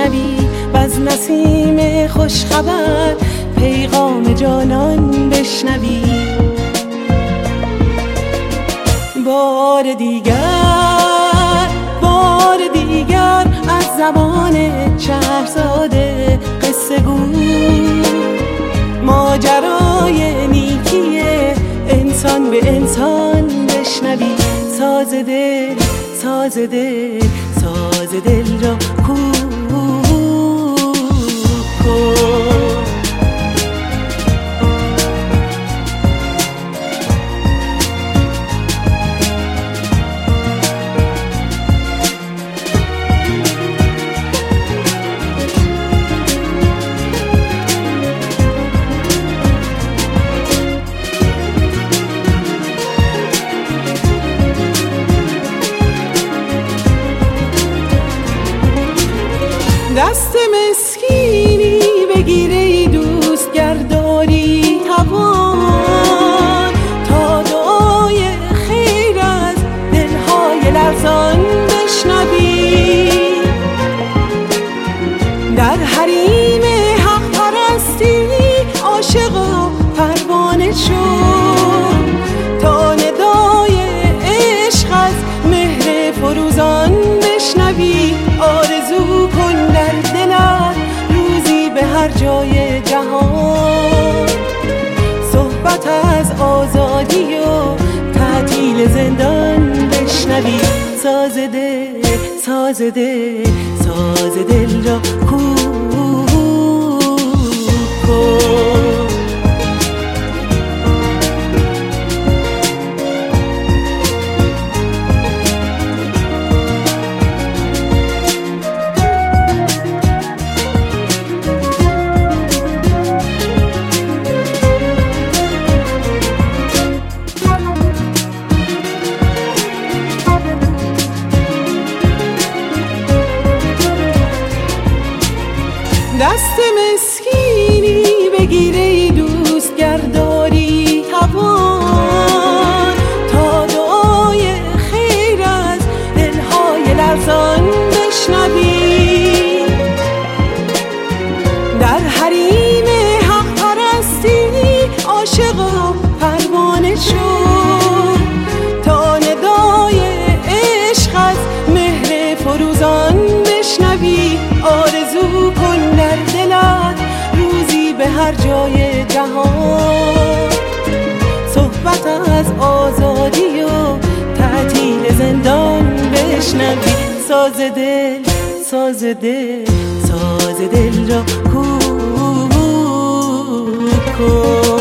بشنوی و از نسیم خوشخبر پیغام جانان بشنوی. بار دیگر از زبان شهرزاده قصه گو، ماجرای نیکی انسان به انسان بشنوی. ساز دل را کو دست مسکینی بگیره ای دوست گرداری توان، تا دعای خیر از دلهای لرزان بشنوی. در حریم حق پرستی عاشق و پروانه شو، تا ندای عشق از مهر فروزان بشنوی. آرزو کن در دلت روزی به هر جای جهان، صحبت از آزادی و تعطیل زندان بشنوی. ساز دل را کو دست مسکینی بگیره ای دوست گرداری توان، تا دعای خیر از دلهای لرزان بشنوی. در حریم حق پرستی عاشق و پروانه شو، تا ندای عشق از مهر فروزان بشنوی. آرزو کن در دلت روزی به هر جای جهان، صحبت از آزادی و تعطیل زندان بشنوی. ساز دل را کو